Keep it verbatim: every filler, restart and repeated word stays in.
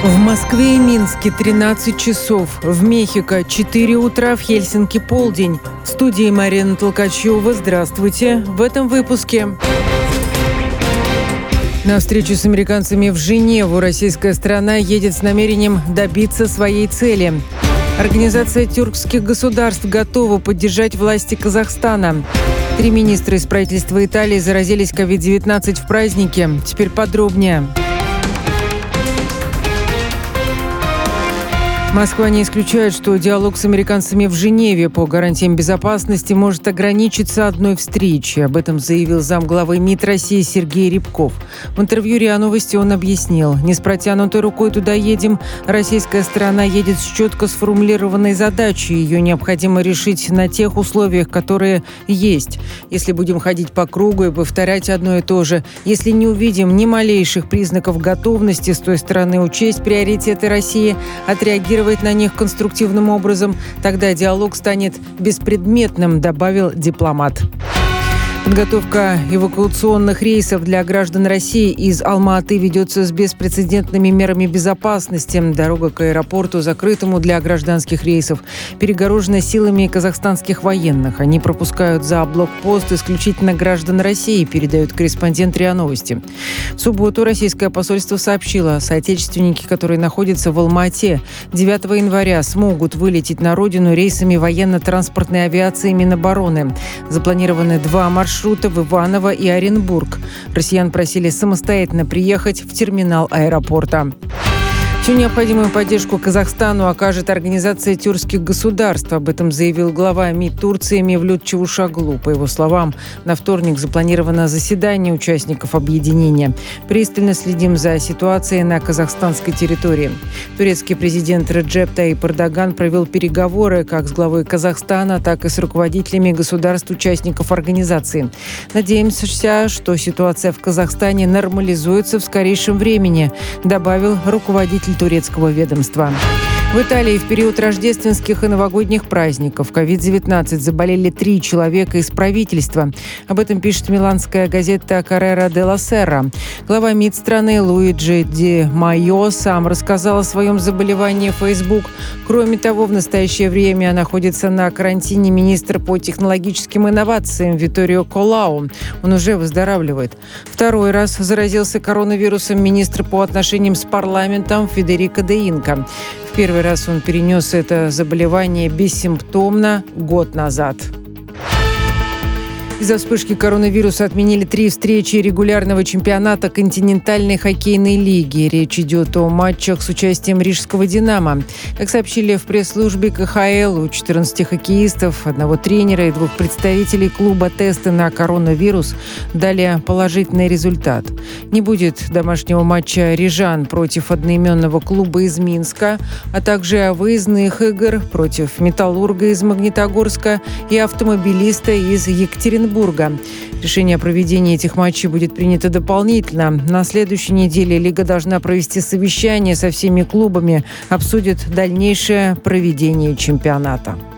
В Москве и Минске тринадцать часов, в Мехико четыре утра, в Хельсинки полдень. В студии Марина Толкачева. Здравствуйте. В этом выпуске. На встречу с американцами в Женеву российская сторона едет с намерением добиться своей цели. Организация тюркских государств готова поддержать власти Казахстана. Три министра из правительства Италии заразились ковид девятнадцать в празднике. Теперь подробнее. Москва не исключает, что диалог с американцами в Женеве по гарантиям безопасности может ограничиться одной встречей. Об этом заявил замглавы МИД России Сергей Рябков. В интервью РИА Новости он объяснил: не с протянутой рукой туда едем. Российская сторона едет с четко сформулированной задачей. Ее необходимо решить на тех условиях, которые есть. Если будем ходить по кругу и повторять одно и то же, если не увидим ни малейших признаков готовности с той стороны учесть приоритеты России, отреагировать на них конструктивным образом, тогда диалог станет беспредметным, добавил дипломат. Подготовка эвакуационных рейсов для граждан России из Алма-Аты ведется с беспрецедентными мерами безопасности. Дорога к аэропорту, закрытому для гражданских рейсов, перегорожена силами казахстанских военных. Они пропускают за блокпост исключительно граждан России, передает корреспондент РИА Новости. В субботу российское посольство сообщило: соотечественники, которые находятся в Алма-Ате, девятого января смогут вылететь на родину рейсами военно-транспортной авиации Минобороны. Запланированы два маршрута в Иваново и Оренбург. Россиян просили самостоятельно приехать в терминал аэропорта. Всю необходимую поддержку Казахстану окажет Организация тюркских государств. Об этом заявил глава МИД Турции Мевлют Чавушоглу. По его словам, на вторник запланировано заседание участников объединения. Пристально следим за ситуацией на казахстанской территории. Турецкий президент Реджеп Таyyip Эрдоган провел переговоры как с главой Казахстана, так и с руководителями государств-участников организации. Надеемся, что ситуация в Казахстане нормализуется в скорейшем времени, добавил руководитель турецкого ведомства. В Италии в период рождественских и новогодних праздников ковид девятнадцать заболели три человека из правительства. Об этом пишет миланская газета «Коррера делла Сера». Глава МИД страны Луиджи Ди Майо сам рассказал о своем заболевании в Facebook. Кроме того, в настоящее время находится на карантине министр по технологическим инновациям Виторио Колау. Он уже выздоравливает. Второй раз заразился коронавирусом министр по отношениям с парламентом Федерико де Инка. В первый раз он перенес это заболевание бессимптомно год назад. Из-за вспышки коронавируса отменили три встречи регулярного чемпионата континентальной хоккейной лиги. Речь идет о матчах с участием рижского «Динамо». Как сообщили в пресс-службе ка ха эл, у четырнадцати хоккеистов, одного тренера и двух представителей клуба тесты на коронавирус дали положительный результат. Не будет домашнего матча рижан против одноименного клуба из Минска, а также выездных игр против «Металлурга» из Магнитогорска и автомобилиста из Екатеринбурга. Решение о проведении этих матчей будет принято дополнительно. На следующей неделе лига должна провести совещание со всеми клубами, обсудит дальнейшее проведение чемпионата.